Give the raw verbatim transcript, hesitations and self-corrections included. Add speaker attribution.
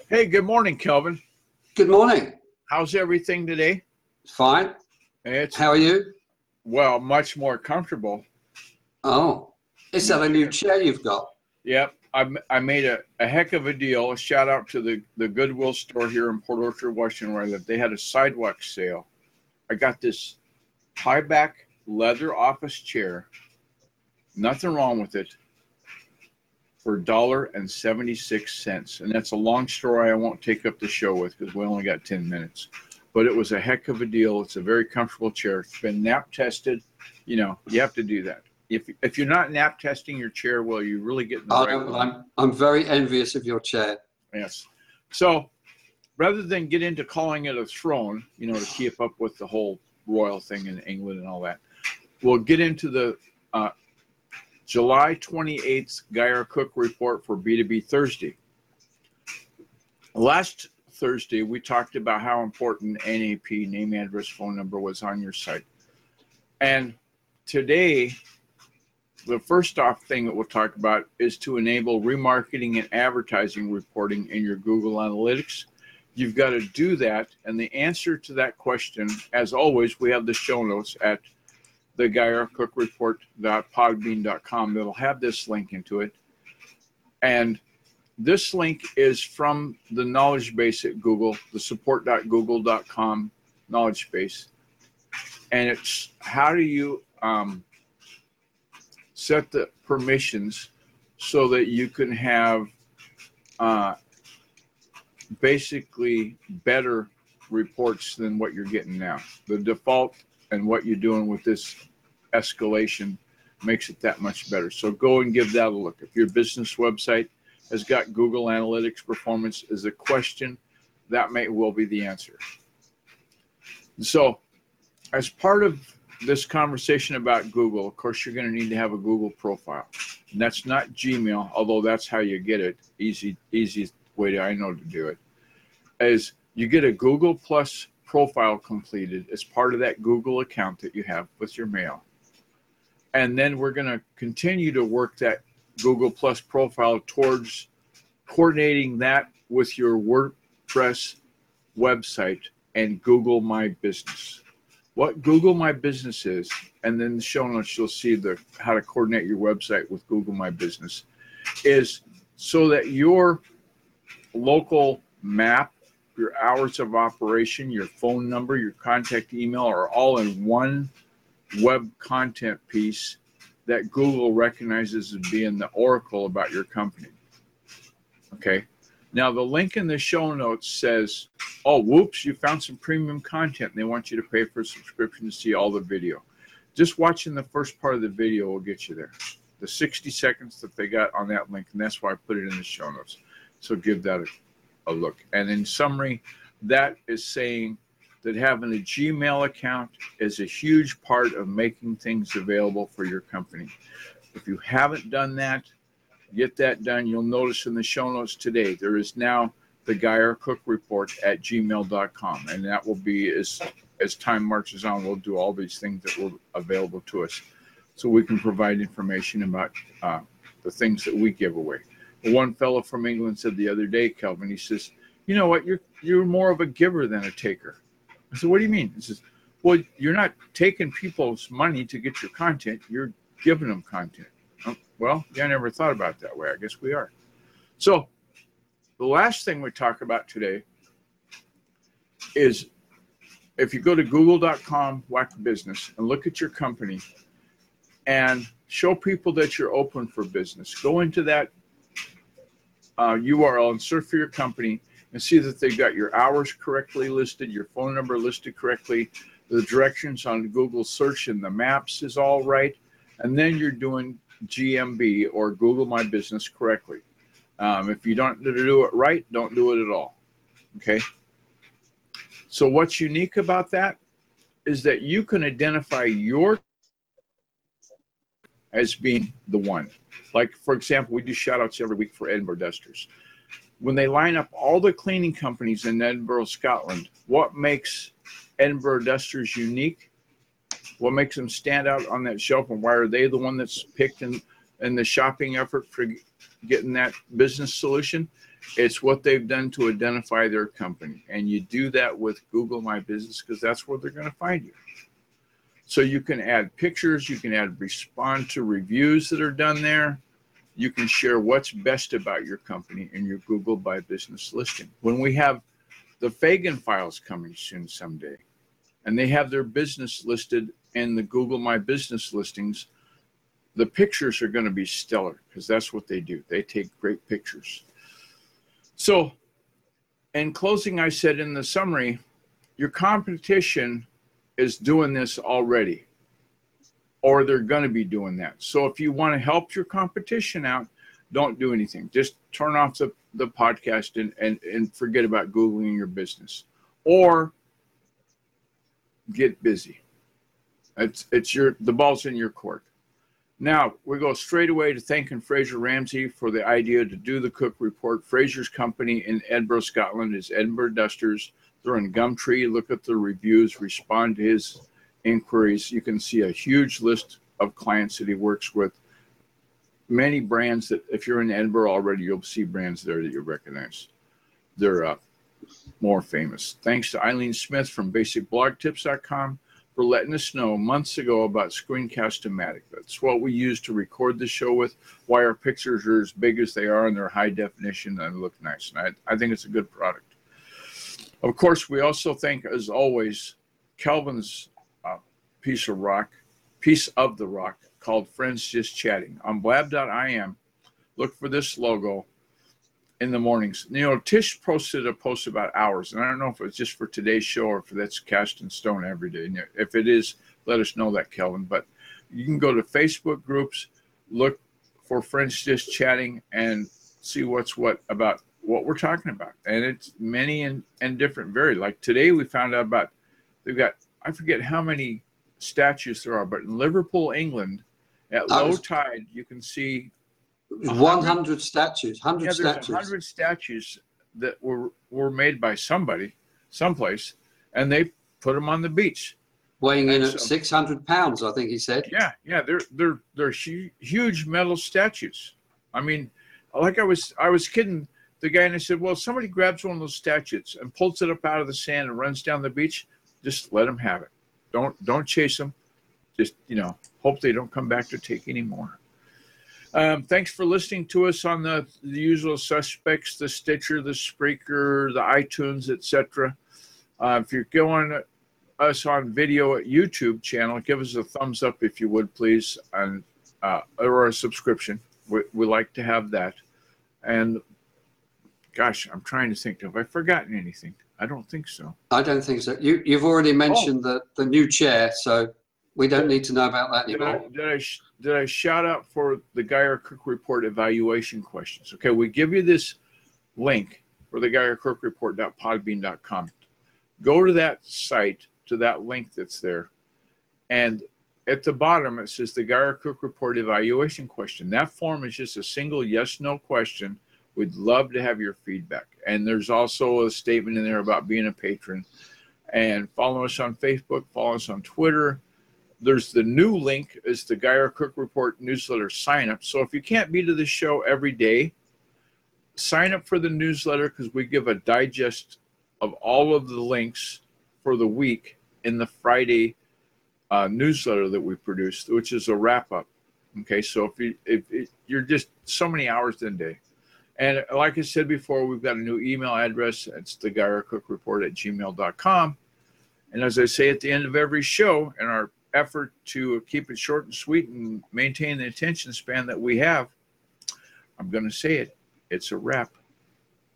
Speaker 1: Hey, good morning, Kelvin.
Speaker 2: Good morning.
Speaker 1: How's everything today?
Speaker 2: Fine.
Speaker 1: It's,
Speaker 2: How are you?
Speaker 1: well, much more comfortable.
Speaker 2: Oh, is that a new chair you've got?
Speaker 1: Yep. I, I made a, a heck of a deal. A shout out to the, the Goodwill store here in Port Orchard, Washington, where I live. They had a sidewalk sale. I got this high back leather office chair. Nothing wrong with it. For a dollar and seventy-six cents. And that's a long story I won't take up the show with because we only got ten minutes. But it was a heck of a deal. It's a very comfortable chair. It's been nap tested. You know, you have to do that. If if you're not nap testing your chair, well, you really get in the
Speaker 2: I,
Speaker 1: right
Speaker 2: I'm, I'm very envious of your chair.
Speaker 1: Yes. So rather than get into calling it a throne, you know, to keep up with the whole royal thing in England and all that, we'll get into the uh, July twenty-eighth Guy R. Cook report for B two B Thursday. Last Thursday, we talked about how important N A P, name, address, phone number, was on your site. And today, the first off thing that we'll talk about is to enable remarketing and advertising reporting in your Google Analytics. You've got to do that. And the answer to that question, as always, we have the show notes at the guy r cook report dot podbean dot com. That'll have this link into it. And this link is from the knowledge base at Google, the support dot google dot com knowledge base. And it's how do you um, set the permissions so that you can have uh, basically better reports than what you're getting now. The default and what you're doing with this escalation makes it that much better. So go and give that a look. If your business website has got Google Analytics performance as a question, that may well be the answer. So as part of this conversation about Google, of course, you're going to need to have a Google profile. And that's not Gmail, although that's how you get it. Easy, easiest way I know to do it is you get a Google Plus profile completed as part of that Google account that you have with your mail. And then we're going to continue to work that Google Plus profile towards coordinating that with your WordPress website and Google My Business. What Google My Business is, and then the show notes you'll see the how to coordinate your website with Google My Business, is so that your local map, your hours of operation, your phone number, your contact email are all in one web content piece that Google recognizes as being the oracle about your company. Okay. Now the link in the show notes says, oh, whoops, you found some premium content and they want you to pay for a subscription to see all the video. Just watching the first part of the video will get you there. The sixty seconds that they got on that link, and that's why I put it in the show notes. So give that a, a look. And in summary, that is saying that having a Gmail account is a huge part of making things available for your company. If you haven't done that, get that done. You'll notice in the show notes today, there is now the Guy R. Cook report at gmail dot com. And that will be, as, as time marches on, we'll do all these things that will available to us so we can provide information about uh, the things that we give away. One fellow from England said the other day, Kelvin, he says, you know what, you're, you're more of a giver than a taker. I said, what do you mean? He says, well, you're not taking people's money to get your content. You're giving them content. Oh, well, yeah, I never thought about it that way. I guess we are. So the last thing we talk about today is if you go to google dot com, whack business, and look at your company and show people that you're open for business. Go into that uh, U R L and search for your company and see that they've got your hours correctly listed, your phone number listed correctly, the directions on Google search and the maps is all right, and then you're doing G M B or Google My Business correctly. Um, if you don't do it right, don't do it at all. Okay? So what's unique about that is that you can identify your as being the one. Like, for example, we do shout outs every week for Edinburgh Dusters. When they line up all the cleaning companies in Edinburgh, Scotland, what makes Edinburgh Dusters unique? What makes them stand out on that shelf, and why are they the one that's picked in, in the shopping effort for getting that business solution? It's what they've done to identify their company. And you do that with Google My Business because that's where they're going to find you. So you can add pictures, you can add respond to reviews that are done there. You can share what's best about your company in your Google My Business listing. When we have the Fagan files coming soon someday, and they have their business listed in the Google My Business listings, the pictures are going to be stellar because that's what they do. They take great pictures. So in closing, I said in the summary, your competition is doing this already, or they're going to be doing that. So if you want to help your competition out, don't do anything. Just turn off the, the podcast and, and, and forget about Googling your business, or get busy. It's, it's your, the ball's in your court. Now we go straight away to thanking Fraser Ramsey for the idea to do the Cook Report. Fraser's company in Edinburgh, Scotland is Edinburgh Dusters. They're in Gumtree. Look at the reviews, respond to his inquiries. You can see a huge list of clients that he works with. Many brands that, if you're in Edinburgh already, you'll see brands there that you recognize. They're uh, more famous. Thanks to Eileen Smith from basic blog tips dot com for letting us know months ago about Screencast-O-Matic. That's what we use to record the show with, why our pictures are as big as they are and they're high definition and look nice. And I, I think it's a good product. Of course, we also thank, as always, Kelvin's uh, piece of rock, piece of the rock called Friends Just Chatting. On blab dot I M, look for this logo in the mornings. You know, Tish posted a post about hours, and I don't know if it's just for today's show or if that's cast in stone every day. And if it is, let us know that, Kelvin. But you can go to Facebook groups, look for Friends Just Chatting, and see what's what about what we're talking about. And it's many and, and different, very. Like today we found out about, they've got, I forget how many statues there are, but in Liverpool, England, at low
Speaker 2: was,
Speaker 1: tide, you can see
Speaker 2: one hundred statues, one hundred
Speaker 1: yeah, there's
Speaker 2: statues.
Speaker 1: one hundred statues that were, were made by somebody, someplace, and they put them on the beach.
Speaker 2: Weighing in
Speaker 1: and
Speaker 2: at
Speaker 1: so,
Speaker 2: six hundred pounds, I think he said.
Speaker 1: Yeah, yeah, they're they're they're hu huge metal statues. I mean, like I was I was kidding the guy, and I said, well, if somebody grabs one of those statues and pulls it up out of the sand and runs down the beach, just let them have it. Don't don't chase them. Just, you know, hope they don't come back to take any more. Um, thanks for listening to us on the, the usual suspects, the Stitcher, the Spreaker, the iTunes, et cetera. Uh, if you're going us on video at YouTube channel, give us a thumbs up if you would, please, and uh, or a subscription. We, we like to have that. And gosh, I'm trying to think. Have I forgotten anything? I don't think so.
Speaker 2: I don't think so. You, you've already mentioned oh. the, the new chair, so we don't need to know about that anymore.
Speaker 1: Did I, did I, did I shout out for the Geyer Cook Report evaluation questions? Okay, we give you this link for the Geyer Cook Report dot podbean dot com. Go to that site, to that link that's there, and at the bottom it says the Geyer Cook Report evaluation question. That form is just a single yes/no question. We'd love to have your feedback. And there's also a statement in there about being a patron. And follow us on Facebook, follow us on Twitter. There's the new link is the Geyer Cook Report newsletter sign up. So if you can't be to the show every day, sign up for the newsletter because we give a digest of all of the links for the week in the Friday uh, newsletter that we produce, which is a wrap up. Okay, so if, you, if, if you're just so many hours in a day. And like I said before, we've got a new email address. It's the Geyer Cook Report at gmail dot com. And as I say at the end of every show, in our effort to keep it short and sweet and maintain the attention span that we have, I'm going to say it. It's a wrap.